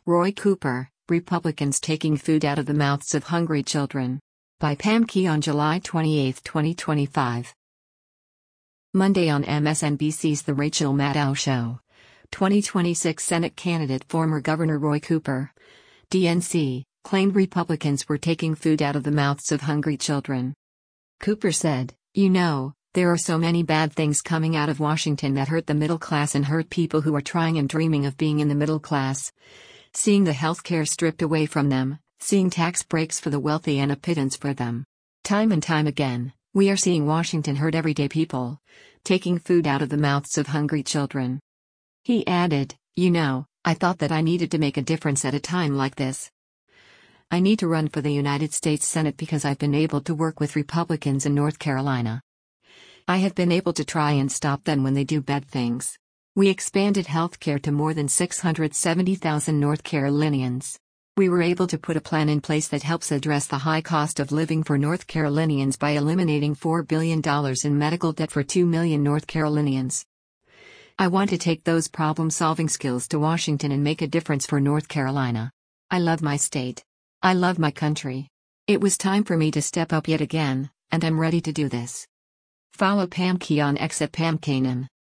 Roy Cooper, Republicans Taking Food Out of the Mouths of Hungry Children. By Pam Key on July 28, 2025. Monday on MSNBC's The Rachel Maddow Show. 2026 Senate candidate former Governor Roy Cooper, DNC, claimed Republicans were taking food out of the mouths of hungry children. Cooper said, there are so many bad things coming out of Washington that hurt the middle class and hurt people who are trying and dreaming of being in the middle class. Seeing the health care stripped away from them, seeing tax breaks for the wealthy and a pittance for them. Time and time again, we are seeing Washington hurt everyday people, taking food out of the mouths of hungry children. He added, I thought that I needed to make a difference at a time like this. I need to run for the United States Senate because I've been able to work with Republicans in North Carolina. I have been able to try and stop them when they do bad things. We expanded health care to more than 670,000 North Carolinians. We were able to put a plan in place that helps address the high cost of living for North Carolinians by eliminating $4 billion in medical debt for 2 million North Carolinians. I want to take those problem-solving skills to Washington and make a difference for North Carolina. I love my state. I love my country. It was time for me to step up yet again, and I'm ready to do this. Follow Pam Key on X at Pam Kanan.